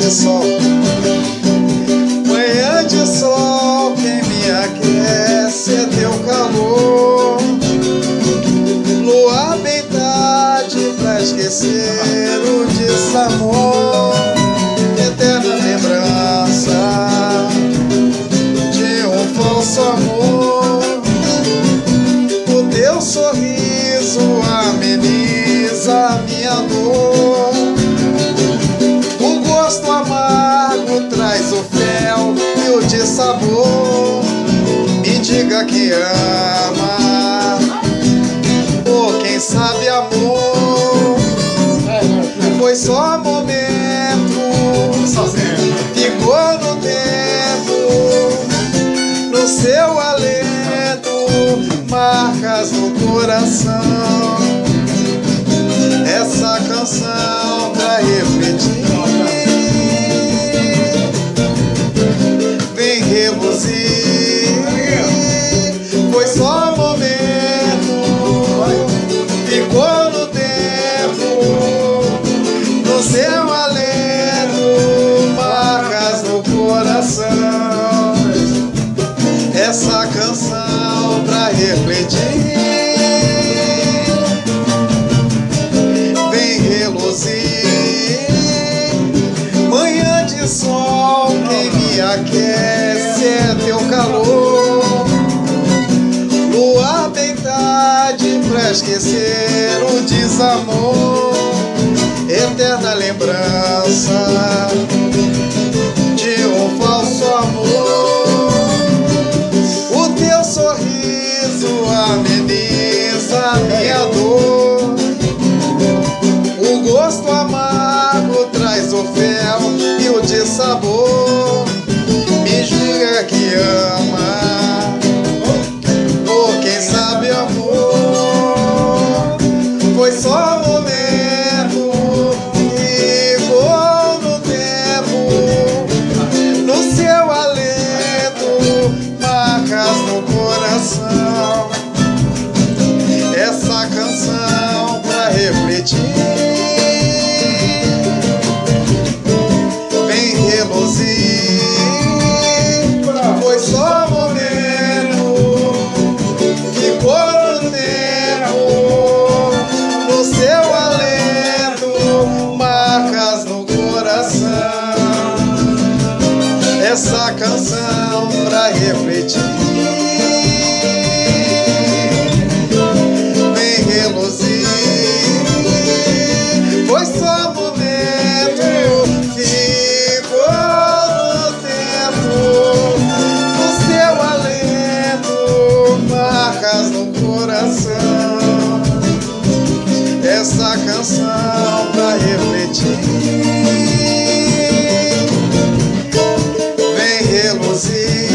de sol. Manhã de sol, quem me aquece é teu calor. Lua bem tarde pra esquecer o desamor. Eterna lembrança de um falso amor. O teu sorriso ameniza a minha dor. O gosto amargo traz o fel e o dissabor. Me diga que ama, ou quem sabe amor. Foi só momento, ficou no tempo, no seu alento, marcas no coração. Essa canção pra refletir, vem reluzir. Foi só momento, ficou no tempo, no seu alento, marcas no coração. Essa canção pra refletir, vem reluzir. Manhã de sol, quem me aquece é teu calor. Lua bem tarde pra esquecer o desamor. Eterna lembrança de um falso amor. O teu sorriso ameniza a minha dor. O gosto amargo traz o fel e o dissabor. Me diga que ama, ou quem sabe amor. Foi só momento, ficou no tempo, no seu alento, marcas no coração. Essa canção pra refletir, vem reluzir. Foi só momento, ficou no tempo, no seu alento, marcas no coração. Essa canção pra refletir, vem reluzir. Foi só momento, ficou no tempo, no seu alento, marcas no coração. Essa canção pra refletir, vem reluzir.